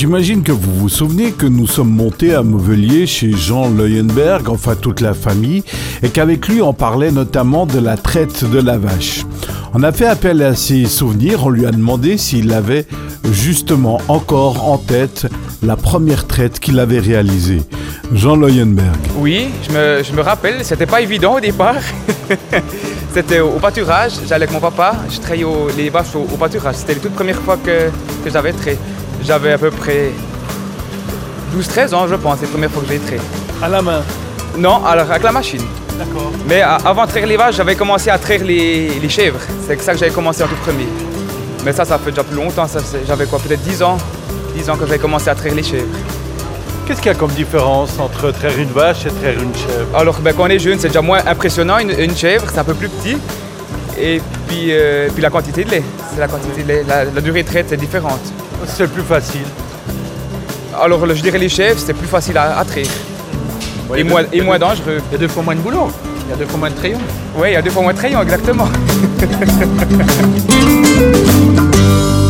J'imagine que vous vous souvenez que nous sommes montés à Mauvelier chez Jean Leuenberg, enfin toute la famille, et qu'avec lui on parlait notamment de la traite de la vache. On a fait appel à ses souvenirs, on lui a demandé s'il avait justement encore en tête la première traite qu'il avait réalisée. Jean Leuenberg. Oui, je me rappelle, c'était pas évident au départ. C'était au pâturage, j'allais avec mon papa, je trayais les vaches au pâturage. C'était la toute première fois que j'avais traité. J'avais à peu près 12-13 ans, je pense, c'est la première fois que j'ai traité. À la main? Non, alors avec la machine. D'accord. Mais avant de traire les vaches, j'avais commencé à traire les chèvres. C'est que ça que j'avais commencé en tout premier. Mais ça fait déjà plus longtemps, j'avais quoi, peut-être 10 ans que j'avais commencé à traire les chèvres. Qu'est-ce qu'il y a comme différence entre traire une vache et traire une chèvre? Alors quand on est jeune, c'est déjà moins impressionnant, une chèvre, c'est un peu plus petit. Et puis la quantité de lait, la durée de traite c'est différente. C'est le plus facile. Alors je dirais les chèvres, c'est plus facile à traire. Ouais, et moins dangereux. Il y a 2 fois moins de boulot, il y a 2 fois moins de crayons. Oui, il y a 2 fois moins de rayons, exactement.